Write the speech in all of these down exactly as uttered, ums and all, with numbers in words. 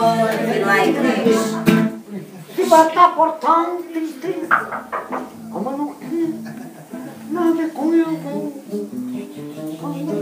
não há igreja. Se botar portão, tristeza. Como eu não quis nada com ele. Quando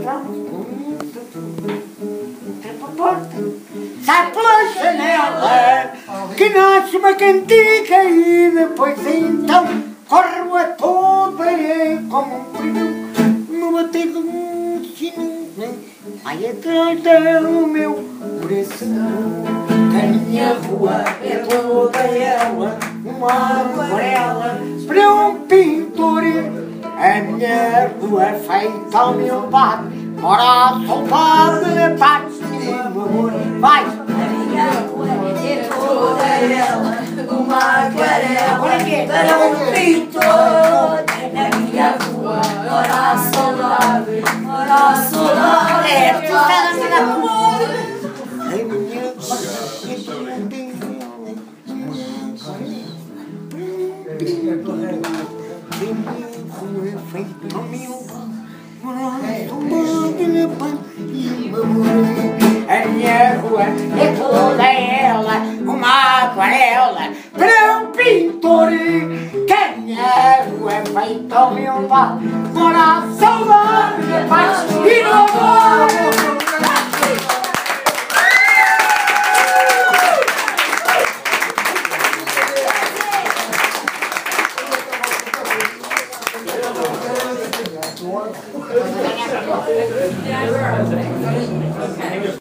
entra por porta, sai pela janela, que nasce uma cantiga e depois então corro a toda como um frio no bater de um sino. Vai atrás do meu coração, que a minha rua é toda ela, uma aquarela para um pintor. A minha rua é feita ao meu bar, mora a saudade da parte do meu amor. Vai! A minha rua é toda ela, uma aquarela para um pintor. Na minha rua mora a saudade, mora a saudade. É, tu está na minha rua. A minha rua é toda feito ao meu bar, mora a saudade da parte do meu amor. A minha rua é toda ela, uma aquarela para um pintor. Que a minha rua é feita ao meu bar, mora a saudade da paz e do amor.